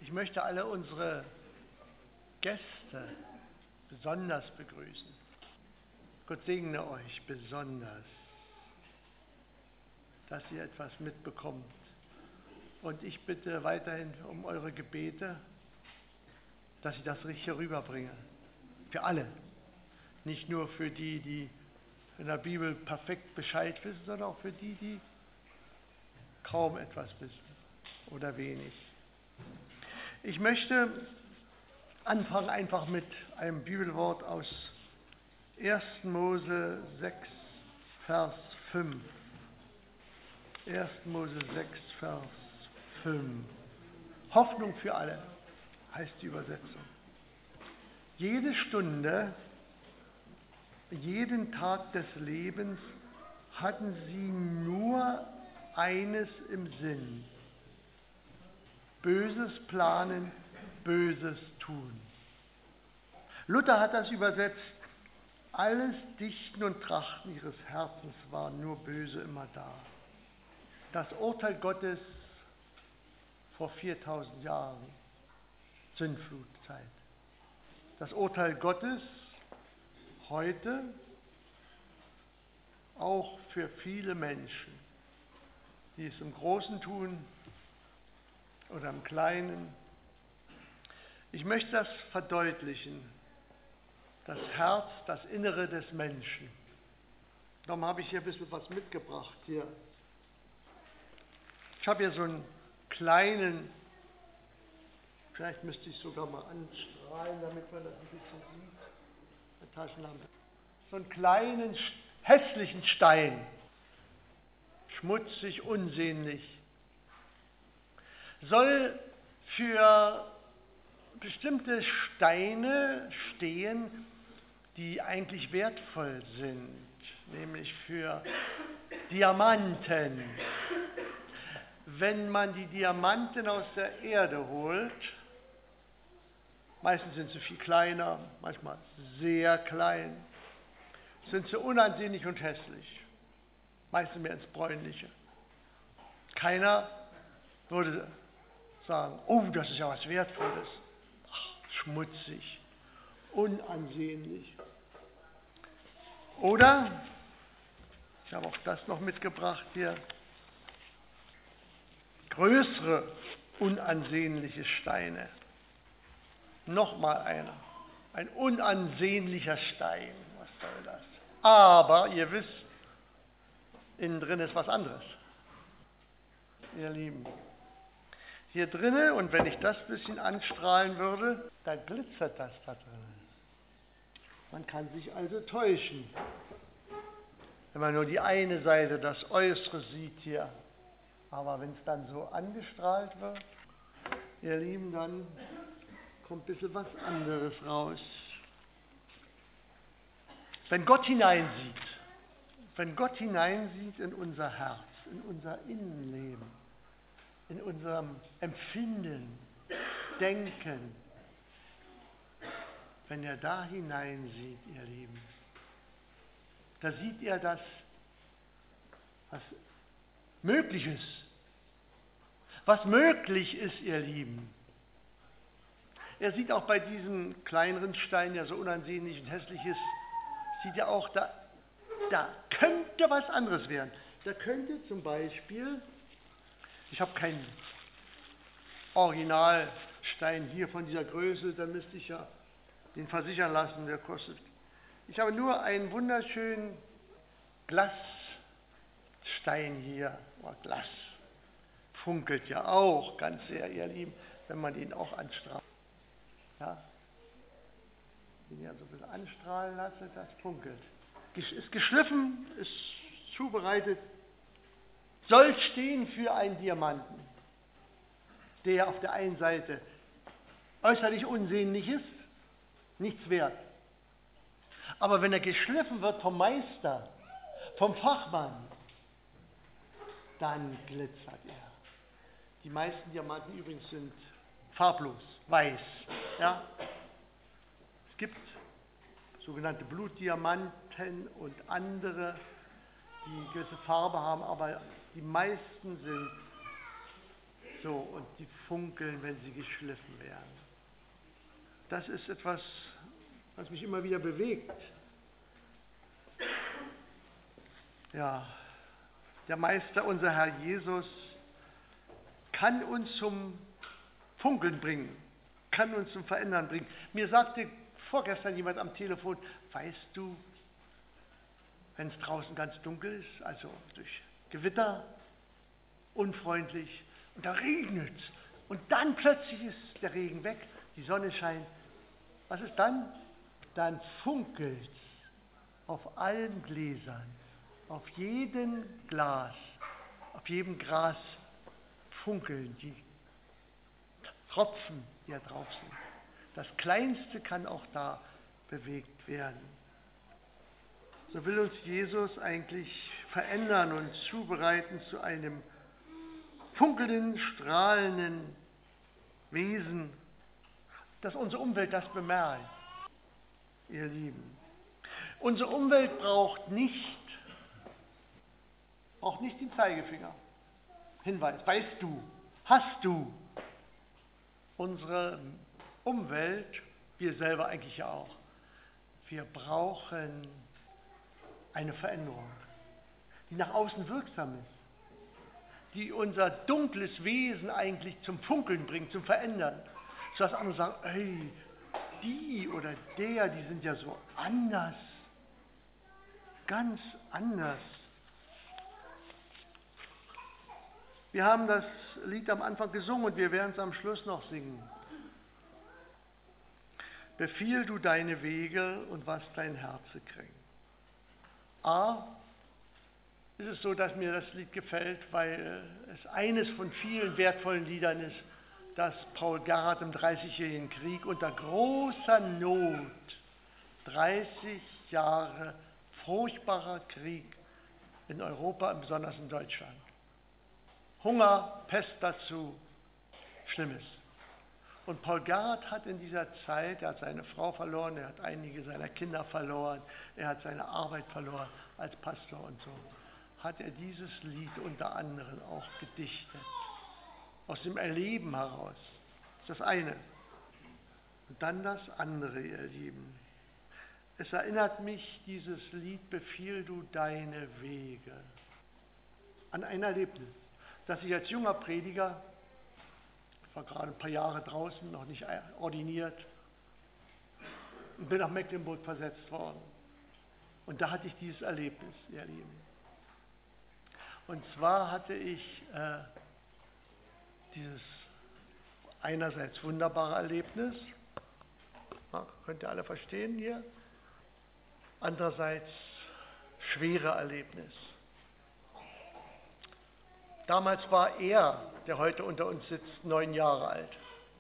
Ich möchte alle unsere Gäste besonders begrüßen. Gott segne euch besonders, dass ihr etwas mitbekommt. Und ich bitte weiterhin um eure Gebete, dass ich das Richtige rüberbringe. Für alle. Nicht nur für die, die in der Bibel perfekt Bescheid wissen, sondern auch für die, die kaum etwas wissen oder wenig. Ich möchte anfangen einfach mit einem Bibelwort aus 1. Mose 6, Vers 5. 1. Mose 6, Vers 5. Hoffnung für alle heißt die Übersetzung. Jede Stunde, jeden Tag des Lebens hatten sie nur eines im Sinn: Böses planen, Böses tun. Luther hat das übersetzt: Alles Dichten und Trachten ihres Herzens war nur böse immer da. Das Urteil Gottes vor 4000 Jahren, Sündflutzeit. Das Urteil Gottes heute auch für viele Menschen, die es im Großen tun oder im Kleinen. Ich möchte das verdeutlichen, das Herz, das Innere des Menschen. Darum habe ich hier ein bisschen was mitgebracht hier. Ich habe hier so einen kleinen, vielleicht müsste ich sogar mal anstrahlen, damit man das ein bisschen sieht, eine Taschenlampe. So einen kleinen, hässlichen Stein, schmutzig, unsehnlich, soll für bestimmte Steine stehen, die eigentlich wertvoll sind, nämlich für Diamanten. Wenn man die Diamanten aus der Erde holt, meistens sind sie viel kleiner, manchmal sehr klein, sind sie unansehnlich und hässlich, meistens mehr ins Bräunliche. Keiner würde sagen, oh, das ist ja was Wertvolles. Ach, schmutzig, unansehnlich. Oder, ich habe auch das noch mitgebracht hier, größere, unansehnliche Steine. Nochmal einer, ein unansehnlicher Stein. Was soll das? Aber ihr wisst, innen drin ist was anderes. Ihr Lieben, hier drinnen, und wenn ich das ein bisschen anstrahlen würde, dann glitzert das da drinnen. Man kann sich also täuschen, wenn man nur die eine Seite, das Äußere sieht hier. Aber wenn es dann so angestrahlt wird, ihr Lieben, dann kommt ein bisschen was anderes raus. Wenn Gott hineinsieht in unser Herz, in unser Innenleben, in unserem Empfinden, Denken, wenn er da hineinsieht, ihr Lieben, da sieht er das, was möglich ist. Was möglich ist, ihr Lieben. Er sieht auch bei diesen kleineren Steinen, der so unansehnlich und hässlich ist, sieht er auch, da könnte was anderes werden. Da könnte zum Beispiel, ich habe keinen Originalstein hier von dieser Größe, da müsste ich ja den versichern lassen, der kostet. Ich habe nur einen wunderschönen Glasstein hier, Glas. Funkelt ja auch ganz sehr, ihr Lieben, wenn man ihn auch anstrahlt. Ja, den ja so ein bisschen anstrahlen lasse, das funkelt. Ist geschliffen, ist zubereitet, soll stehen für einen Diamanten, der auf der einen Seite äußerlich unsehnlich ist, nichts wert. Aber wenn er geschliffen wird vom Meister, vom Fachmann, dann glitzert er. Die meisten Diamanten übrigens sind farblos, weiß. Ja? Es gibt sogenannte Blutdiamanten und andere, die gewisse Farbe haben, aber die meisten sind So, und die funkeln, wenn sie geschliffen werden. Das ist etwas, was mich immer wieder bewegt. Ja, der Meister, unser Herr Jesus, kann uns zum Funkeln bringen, kann uns zum Verändern bringen. Mir sagte vorgestern jemand am Telefon, weißt du, wenn es draußen ganz dunkel ist, also durch Gewitter, unfreundlich, und da regnet es, und dann plötzlich ist der Regen weg, die Sonne scheint. Was ist dann? Dann funkelt es auf allen Gläsern, auf jedem Glas, auf jedem Gras funkeln die Tropfen, die da drauf sind. Das Kleinste kann auch da bewegt werden. So will uns Jesus eigentlich verändern und zubereiten zu einem funkelnden, strahlenden Wesen, dass unsere Umwelt das bemerkt, ihr Lieben. Unsere Umwelt braucht nicht den Zeigefinger. Hinweis, weißt du, hast du. Unsere Umwelt, wir selber eigentlich ja auch, wir brauchen eine Veränderung, die nach außen wirksam ist, die unser dunkles Wesen eigentlich zum Funkeln bringt, zum Verändern, sodass andere sagen, ey, die oder der, die sind ja so anders, ganz anders. Wir haben das Lied am Anfang gesungen und wir werden es am Schluss noch singen. Befiehl du deine Wege und was dein Herz kränkt. Ist es so, dass mir das Lied gefällt, weil es eines von vielen wertvollen Liedern ist, das Paul Gerhardt im Dreißigjährigen Krieg unter großer Not, 30 Jahre furchtbarer Krieg in Europa, besonders in Deutschland. Hunger, Pest dazu, Schlimmes. Und Paul Gerhardt hat in dieser Zeit, er hat seine Frau verloren, er hat einige seiner Kinder verloren, er hat seine Arbeit verloren als Pastor und so, hat er dieses Lied unter anderem auch gedichtet. Aus dem Erleben heraus. Das ist das eine. Und dann das andere, ihr Lieben. Es erinnert mich, dieses Lied, befiehl du deine Wege, an ein Erlebnis, dass ich als junger Prediger, ich war gerade ein paar Jahre draußen, noch nicht ordiniert, und bin nach Mecklenburg versetzt worden. Und da hatte ich dieses Erlebnis, ihr Lieben. Und zwar hatte ich dieses einerseits wunderbare Erlebnis, könnt ihr alle verstehen hier, andererseits schwere Erlebnis. Damals war er, der heute unter uns sitzt, 9 Jahre alt.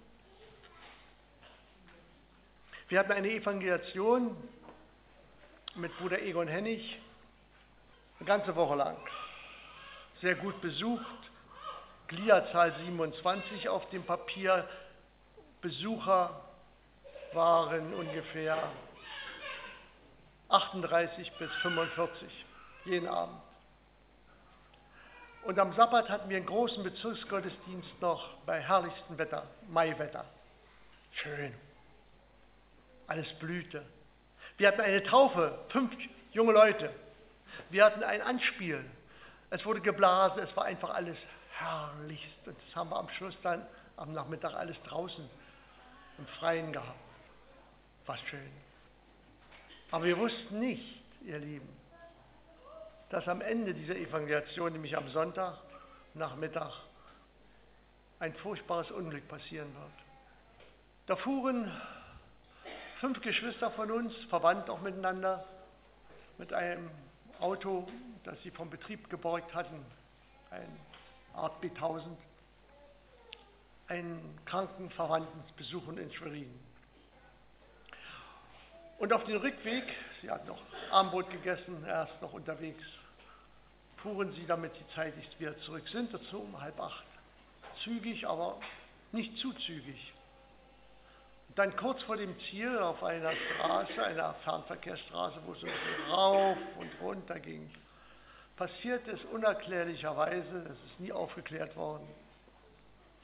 Wir hatten eine Evangelisation mit Bruder Egon Hennig, eine ganze Woche lang. Sehr gut besucht, Gliederzahl 27 auf dem Papier, Besucher waren ungefähr 38 bis 45 jeden Abend. Und am Sabbat hatten wir einen großen Bezirksgottesdienst noch bei herrlichstem Wetter, Maiwetter. Schön. Alles blühte. Wir hatten eine Taufe, 5 junge Leute. Wir hatten ein Anspiel. Es wurde geblasen, es war einfach alles herrlichst. Und das haben wir am Schluss dann am Nachmittag alles draußen im Freien gehabt. War schön. Aber wir wussten nicht, ihr Lieben, dass am Ende dieser Evangelisation, nämlich am Sonntagnachmittag, ein furchtbares Unglück passieren wird. Da fuhren 5 Geschwister von uns, verwandt auch miteinander, mit einem Auto, das sie vom Betrieb geborgt hatten, ein Art B1000, einen kranken Verwandten besuchen in Schwerin. Und auf dem Rückweg, sie hatten noch Abendbrot gegessen, erst noch unterwegs, fuhren sie, damit sie zeitig wieder zurück sind, dazu um 7:30. Zügig, aber nicht zu zügig. Und dann kurz vor dem Ziel auf einer Straße, einer Fernverkehrsstraße, wo es so ein bisschen rauf und runter ging, passiert es unerklärlicherweise, das ist nie aufgeklärt worden,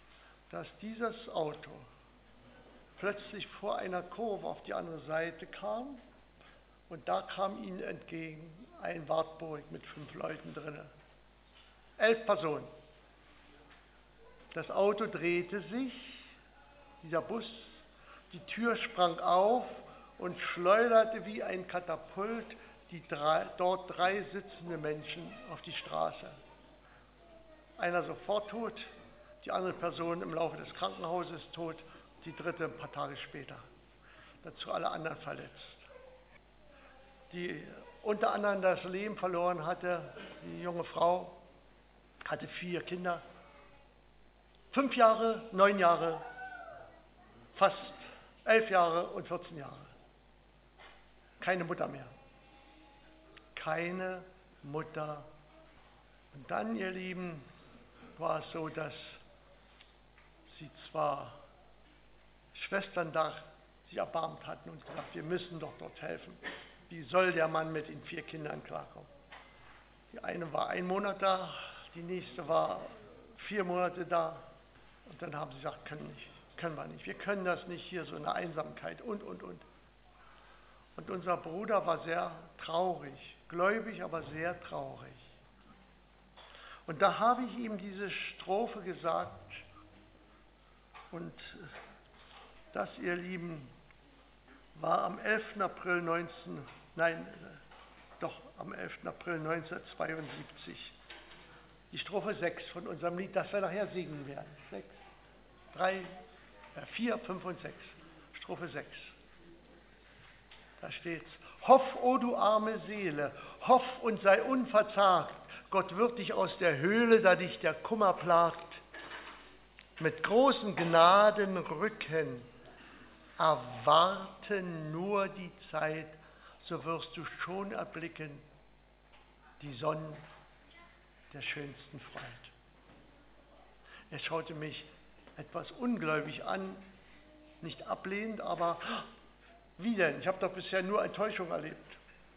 dass dieses Auto plötzlich vor einer Kurve auf die andere Seite kam und da kam ihnen entgegen ein Wartburg mit 5 Leuten drin. 11 Personen. Das Auto drehte sich, dieser Bus, die Tür sprang auf und schleuderte wie ein Katapult dort 3 sitzende Menschen auf die Straße. Einer sofort tot, die andere Person im Laufe des Krankenhauses tot, die dritte ein paar Tage später. Dazu alle anderen verletzt. Die unter anderem das Leben verloren hatte, die junge Frau, hatte 4 Kinder, 5 Jahre, 9 Jahre, fast 11 Jahre und 14 Jahre. Keine Mutter mehr. Keine Mutter. Und dann, ihr Lieben, war es so, dass sie zwar Schwestern da sich erbarmt hatten und gesagt, wir müssen doch dort helfen. Wie soll der Mann mit den 4 Kindern klarkommen? Die eine war 1 Monat da, die nächste war 4 Monate da. Und dann haben sie gesagt, können wir nicht. Wir können das nicht hier, so eine Einsamkeit und. Und unser Bruder war sehr traurig, gläubig, aber sehr traurig. Und da habe ich ihm diese Strophe gesagt und das, ihr Lieben, war am 11. April 1972. Die Strophe 6 von unserem Lied, das wir nachher singen werden. 4, 5 und 6. Strophe 6. Da steht's. Hoff, o du arme Seele, hoff und sei unverzagt. Gott wird dich aus der Höhle, da dich der Kummer plagt, mit großen Gnaden rücken. Erwarte nur die Zeit, so wirst du schon erblicken die Sonne der schönsten Freude. Er schaute mich etwas ungläubig an, nicht ablehnend, aber wie denn? Ich habe doch bisher nur Enttäuschung erlebt.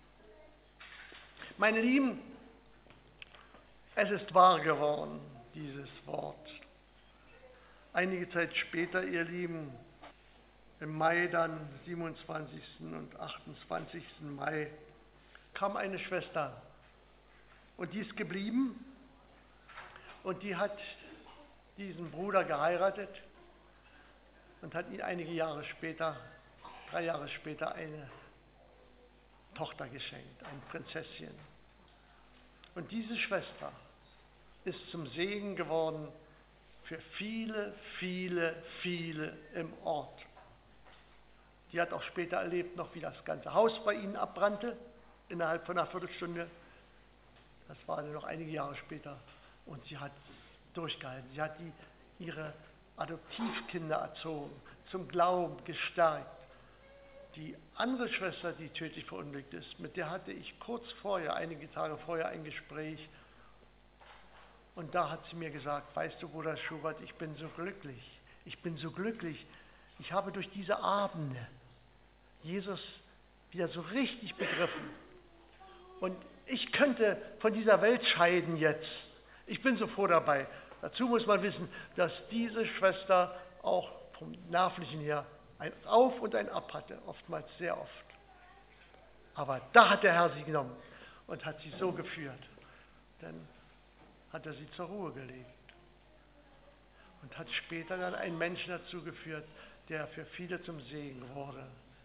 Meine Lieben, es ist wahr geworden, dieses Wort. Einige Zeit später, ihr Lieben, im Mai dann, 27. und 28. Mai, kam eine Schwester und die ist geblieben und die hat diesen Bruder geheiratet und hat ihn einige Jahre später, 3 Jahre später, eine Tochter geschenkt, ein Prinzesschen. Und diese Schwester ist zum Segen geworden für viele, viele, viele im Ort. Die hat auch später erlebt, noch wie das ganze Haus bei ihnen abbrannte, innerhalb von einer Viertelstunde. Das war dann noch einige Jahre später. Und sie hat durchgehalten. Sie hat ihre Adoptivkinder erzogen, zum Glauben gestärkt. Die andere Schwester, die tödlich verunglückt ist, mit der hatte ich kurz vorher, einige Tage vorher, ein Gespräch. Und da hat sie mir gesagt, weißt du, Bruder Schubert, ich bin so glücklich. Ich bin so glücklich. Ich habe durch diese Abende Jesus wieder so richtig begriffen. Und ich könnte von dieser Welt scheiden jetzt. Ich bin so froh dabei. Dazu muss man wissen, dass diese Schwester auch vom Nervlichen her ein Auf und ein Ab hatte, oftmals sehr oft. Aber da hat der Herr sie genommen und hat sie so geführt. Dann hat er sie zur Ruhe gelegt und hat später dann einen Menschen dazu geführt, der für viele zum Segen wurde.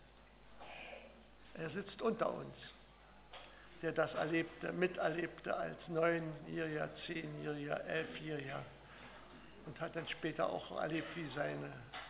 Er sitzt unter uns, der das erlebte, miterlebte als 9-Jähriger, 10-Jähriger, 11-Jähriger und hat dann später auch erlebt, wie sein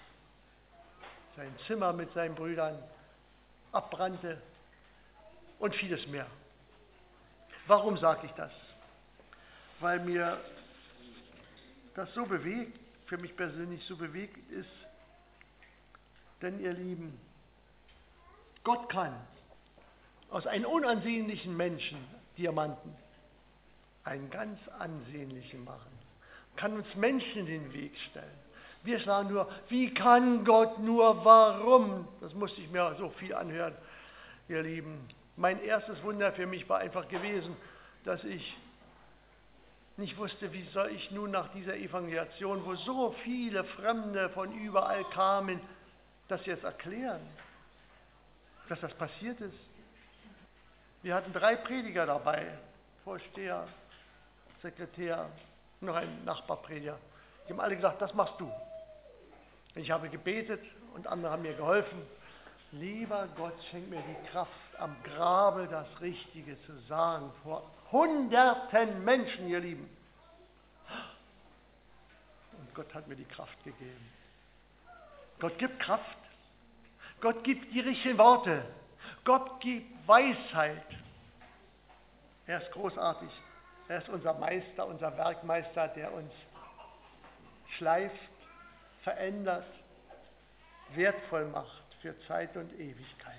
Zimmer mit seinen Brüdern abbrannte und vieles mehr. Warum sage ich das? Weil mir das so bewegt, für mich persönlich so bewegt ist, denn ihr Lieben, Gott kann aus einem unansehnlichen Menschen, Diamanten, einen ganz ansehnlichen machen. Kann uns Menschen in den Weg stellen. Wir sagen nur, wie kann Gott nur, warum? Das musste ich mir so viel anhören, ihr Lieben. Mein erstes Wunder für mich war einfach gewesen, dass ich nicht wusste, wie soll ich nun nach dieser Evangelisation, wo so viele Fremde von überall kamen, das jetzt erklären, dass das passiert ist. Wir hatten 3 Prediger dabei, Vorsteher, Sekretär, noch ein Nachbarprediger. Die haben alle gesagt, das machst du. Ich habe gebetet und andere haben mir geholfen. Lieber Gott, schenk mir die Kraft, am Grabe das Richtige zu sagen, vor Hunderten Menschen, ihr Lieben. Und Gott hat mir die Kraft gegeben. Gott gibt Kraft. Gott gibt die richtigen Worte. Gott gibt Weisheit. Er ist großartig. Er ist unser Meister, unser Werkmeister, der uns schleift, verändert, wertvoll macht für Zeit und Ewigkeit.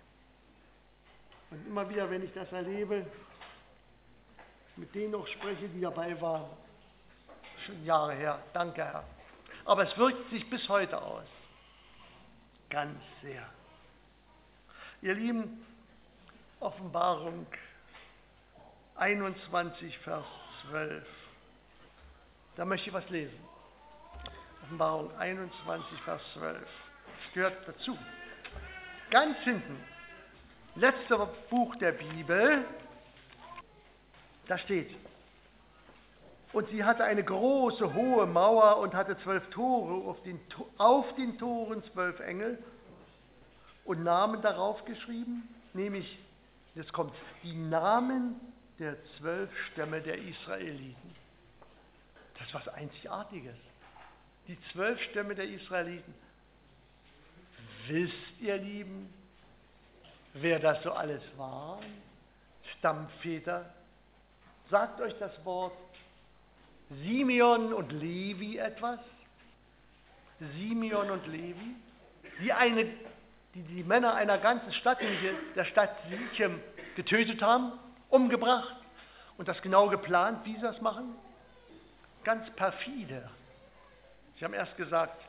Und immer wieder, wenn ich das erlebe, mit denen auch spreche, die dabei waren, schon Jahre her, danke Herr. Aber es wirkt sich bis heute aus. Ganz sehr. Ihr Lieben, Offenbarung 21, Vers 12. Da möchte ich was lesen. Offenbarung 21, Vers 12. Das gehört dazu. Ganz hinten, letzter Buch der Bibel, da steht: Und sie hatte eine große, hohe Mauer und hatte 12 Tore, auf den Toren 12 Engel und Namen darauf geschrieben, nämlich, jetzt kommt, die Namen der 12 Stämme der Israeliten. Das ist was Einzigartiges. Die 12 Stämme der Israeliten. Wisst ihr, Lieben, wer das so alles war? Stammväter. Sagt euch das Wort Simeon und Levi etwas? Simeon und Levi? Die Männer einer ganzen Stadt, nämlich der Stadt Sichem, getötet haben, umgebracht und das genau geplant, wie sie das machen? Ganz perfide. Sie haben erst gesagt,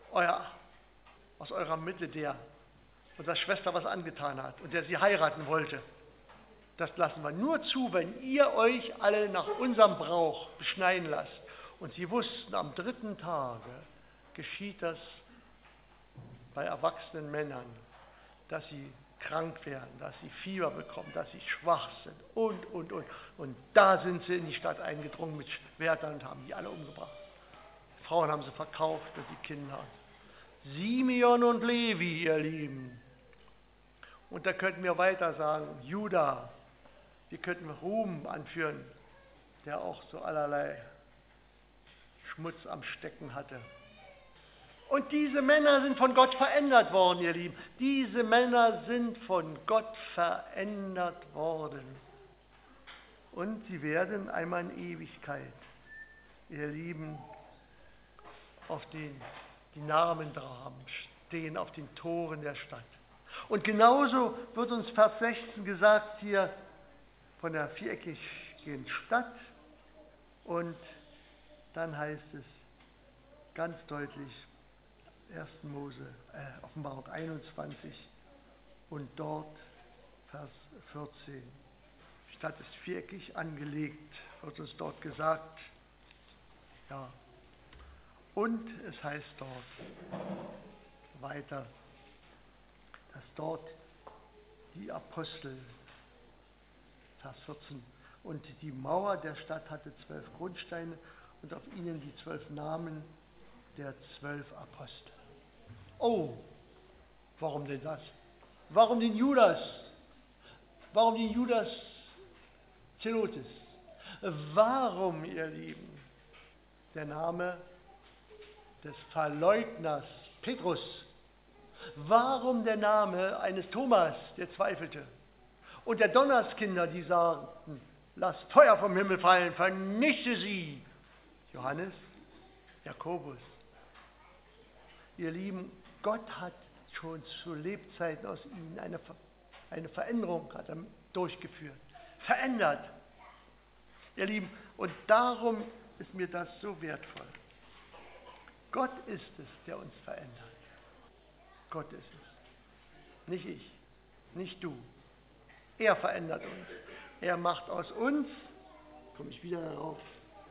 aus eurer Mitte der unserer Schwester was angetan hat und der sie heiraten wollte. Das lassen wir nur zu, wenn ihr euch alle nach unserem Brauch beschneiden lasst. Und sie wussten, am 3. Tage geschieht das bei erwachsenen Männern, dass sie krank werden, dass sie Fieber bekommen, dass sie schwach sind und. Und da sind sie in die Stadt eingedrungen mit Schwertern und haben die alle umgebracht. Die Frauen haben sie verkauft und die Kinder. Simeon und Levi, ihr Lieben. Und da könnten wir weiter sagen, Judah. Wir könnten Ruben anführen, der auch so allerlei Schmutz am Stecken hatte. Und diese Männer sind von Gott verändert worden, ihr Lieben. Diese Männer sind von Gott verändert worden. Und sie werden einmal in Ewigkeit, ihr Lieben, auf die Namen drauf stehen, auf den Toren der Stadt. Und genauso wird uns Vers 16 gesagt hier von der viereckigen Stadt. Und dann heißt es ganz deutlich, 1. Offenbarung 21 und dort Vers 14. Die Stadt ist viereckig angelegt, wird uns dort gesagt. Ja. Und es heißt dort weiter, dass dort die Apostel, Vers 14, und die Mauer der Stadt hatte 12 Grundsteine und auf ihnen die 12 Namen der 12 Apostel. Oh, warum denn das? Warum den Judas? Warum den Judas Zelotes? Warum, ihr Lieben, der Name des Verleugners Petrus? Warum der Name eines Thomas, der zweifelte? Und der Donnerskinder, die sagten, lasst Feuer vom Himmel fallen, vernichte sie. Johannes, Jakobus. Ihr Lieben, Gott hat schon zu Lebzeiten aus ihnen eine Veränderung hat er durchgeführt. Verändert. Ihr Lieben, und darum ist mir das so wertvoll. Gott ist es, der uns verändert. Gott ist es. Nicht ich, nicht du. Er verändert uns. Er macht aus uns, komme ich wieder darauf,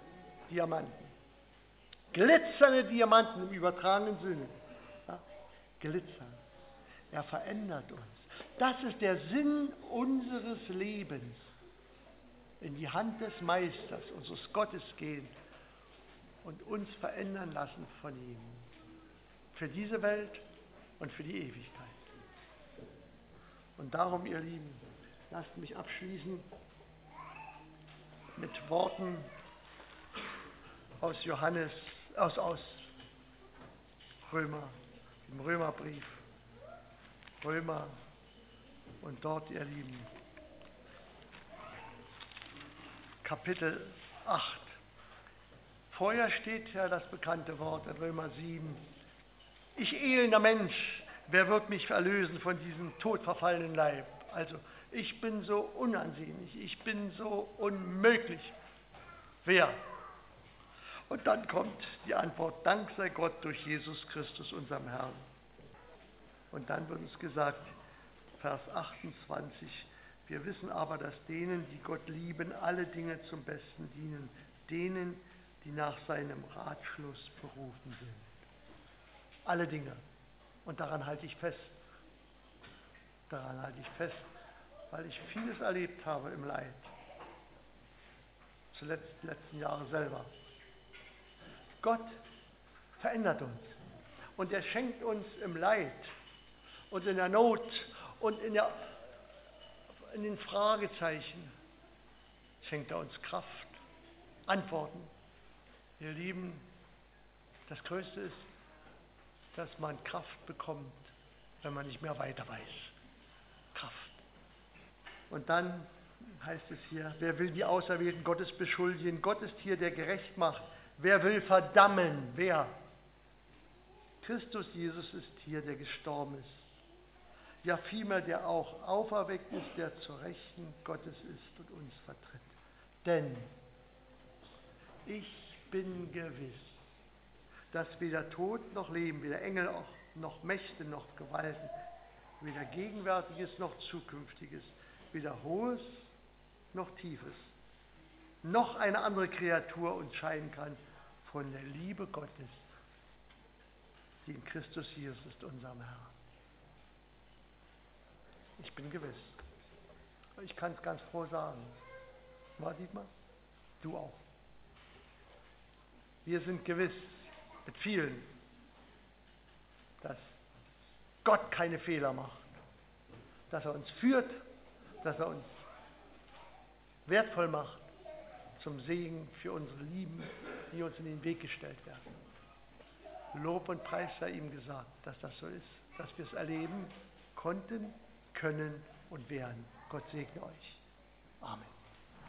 Diamanten. Glitzernde Diamanten im übertragenen Sinne. Ja, glitzern. Er verändert uns. Das ist der Sinn unseres Lebens. In die Hand des Meisters, unseres Gottes gehen und uns verändern lassen von ihm. Für diese Welt und für die Ewigkeit. Und darum, ihr Lieben, lasst mich abschließen mit Worten aus Römer, im Römerbrief. Römer und dort, ihr Lieben, Kapitel 8. Vorher steht ja das bekannte Wort in Römer 7. Ich elender Mensch, wer wird mich erlösen von diesem todverfallenen Leib? Also, ich bin so unansehnlich, ich bin so unmöglich. Wer? Und dann kommt die Antwort, Dank sei Gott durch Jesus Christus, unserem Herrn. Und dann wird uns gesagt, Vers 28, wir wissen aber, dass denen, die Gott lieben, alle Dinge zum Besten dienen, denen, die nach seinem Ratschluss berufen sind. Alle Dinge. Und daran halte ich fest. Daran halte ich fest, weil ich vieles erlebt habe im Leid. Zuletzt die letzten Jahre selber. Gott verändert uns. Und er schenkt uns im Leid und in der Not und in den Fragezeichen, schenkt er uns Kraft, Antworten. Ihr Lieben, das Größte ist, dass man Kraft bekommt, wenn man nicht mehr weiter weiß. Kraft. Und dann heißt es hier, wer will die Auserwählten Gottes beschuldigen? Gott ist hier, der gerecht macht. Wer will verdammen? Wer? Christus Jesus ist hier, der gestorben ist. Ja, vielmehr, der auch auferweckt ist, der zur Rechten Gottes ist und uns vertritt. Denn ich bin gewiss, dass weder Tod noch Leben, weder Engel noch Mächte noch Gewalten, weder Gegenwärtiges noch Zukünftiges, weder Hohes noch Tiefes, noch eine andere Kreatur uns scheiden kann von der Liebe Gottes, die in Christus Jesus ist, unserem Herrn. Ich bin gewiss. Ich kann es ganz froh sagen. War Dietmar? Du auch. Wir sind gewiss, mit vielen, dass Gott keine Fehler macht, dass er uns führt, dass er uns wertvoll macht zum Segen für unsere Lieben, die uns in den Weg gestellt werden. Lob und Preis sei ihm gesagt, dass das so ist, dass wir es erleben konnten, können und werden. Gott segne euch. Amen.